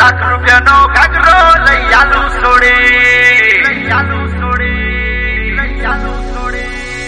लाख રૂપિયાનો ઘાઘરો લઈ આલું છોડી લઈ આલું છોડી લઈ આલું છોડી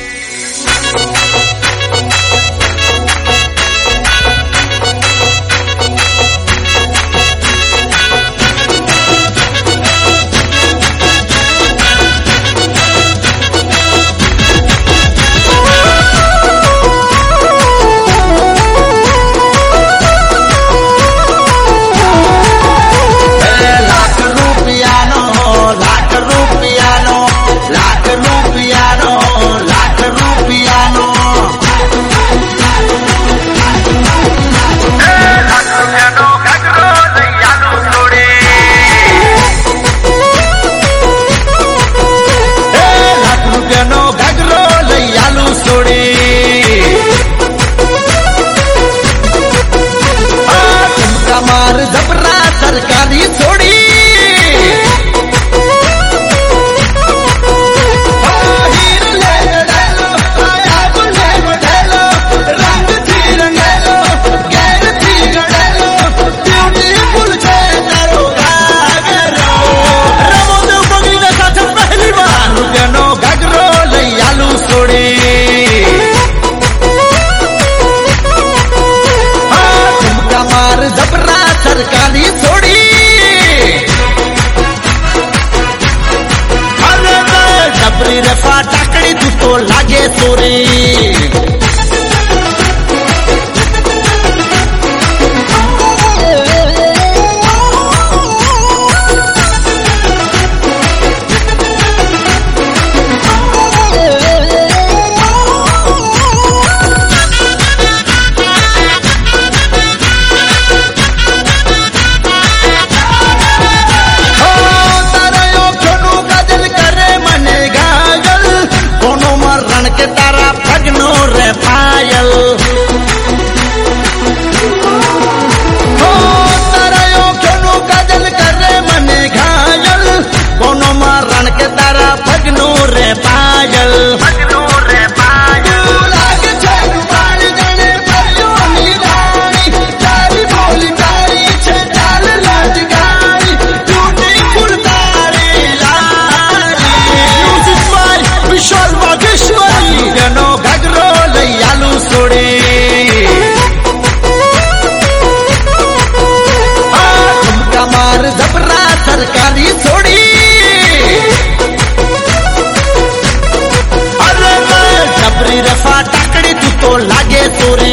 टाकड़ी तू तो लागे सोरी सरकारी छोड़ी अरे जबरी रफा टाकड़ी तू तो लागे सोरी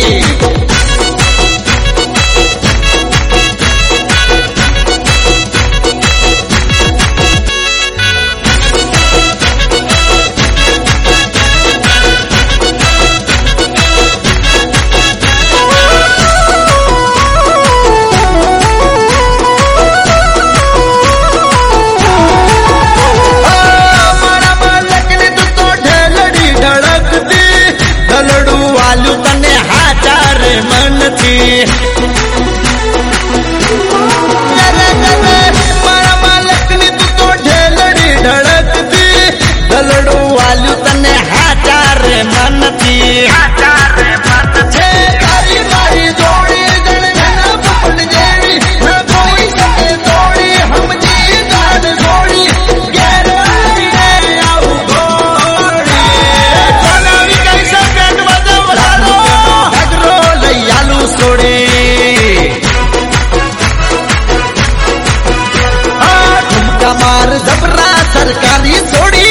जबरा सरकारी छोड़ी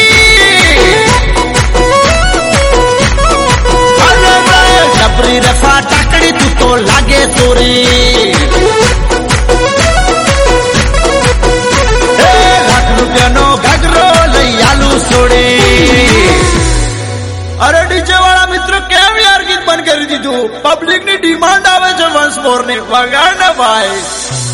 जबरी रफा टाकड़ी तू तो लागे सोरी लाख રૂપિયાનો ઘાઘરો લઈ આલું છોડી अरे डीजे वाला मित्र केम यार गीत बंद कर दीधું पब्लिक ની ડિમાન્ડ આવે છે વંસ મોર ને વગાડ ને ભાઈ